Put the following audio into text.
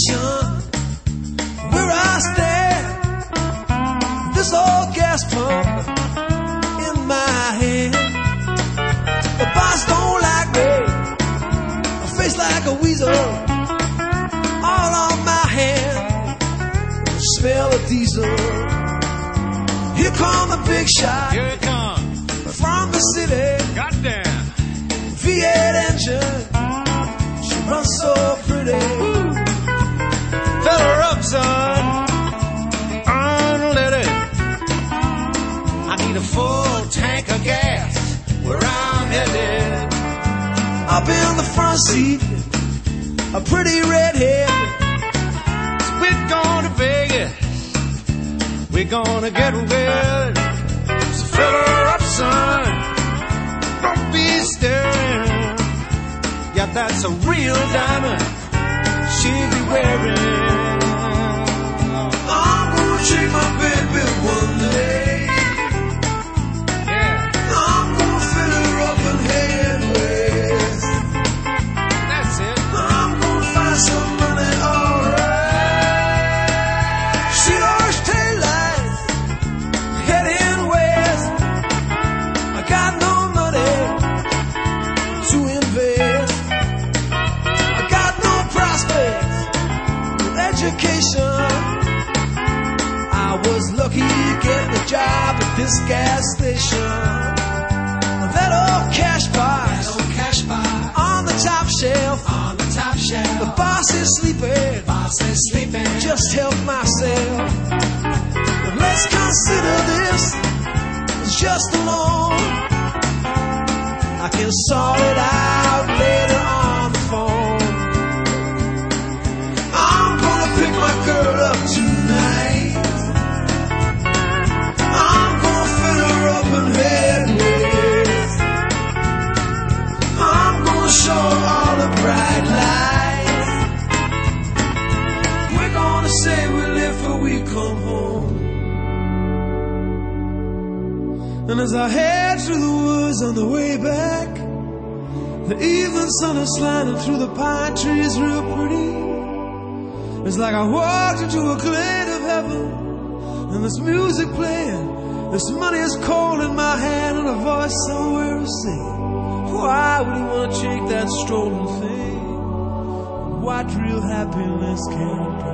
station where I stand, this old gas pump in my hand. The boss don't like me, a face like a weasel, all on my hand, the smell of diesel. Here come the big shot, here it comes, from the city. Goddamn V8 engine, she runs so pretty. Fill her up, son, unlead it. I need a full tank of gas where I'm headed. Up in the front seat, a pretty redhead. So we're going to Vegas, we're gonna get wet. So fill her up, son, don't be staring. Yeah, that's a real diamond she'll be wearing. I'm gonna take my baby one day. Yeah, I'm gonna fill her up and head west. that's it. I'm gonna find some money, alright. See those taillights heading west. I got no money to invest. I got no prospects with education. I was lucky getting a job at this gas station. That old cash box on the top shelf. The boss is sleeping. Just help myself. But let's consider this as just a loan. I can sort it out later on the phone. I'm gonna pick my girl up tonight. I'm gonna fill her up and head west. I'm gonna show her all the bright lights. We're gonna say we live for we come home. And as I head through the woods on the way back, the evening sun is sliding through the pine trees real pretty. It's like I walked into a glade of heaven, and this music playing, this money is cold in my hand, and a voice somewhere is saying, why would you want to take that stolen thing? What real happiness can bring?